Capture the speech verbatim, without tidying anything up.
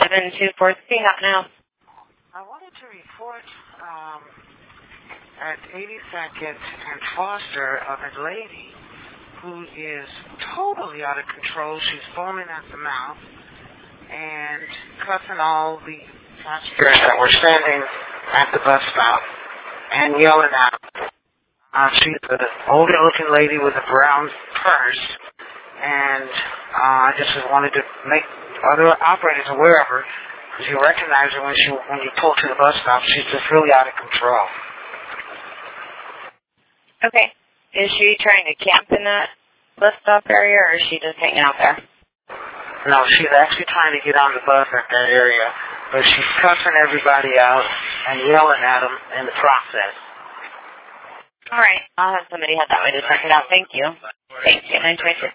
seven two four three. How can I help? I wanted to report um, at eighty-second and Foster of a lady who is totally out of control. She's foaming at the mouth and cussing all the passengers that were standing at the bus stop and yelling at them. Uh, she's an older-looking lady with a brown purse, and uh, I just wanted to make other operators aware of her, because you recognize her when she when you pull to the bus stop. She's just really out of control. Okay. Is she trying to camp in that bus stop area, or is she just hanging out there? No, she's actually trying to get on the bus at that area, but she's cussing everybody out and yelling at them in the process. All right. I'll have somebody head that way to check it out. Thank you. Thank you. Nice to meet you.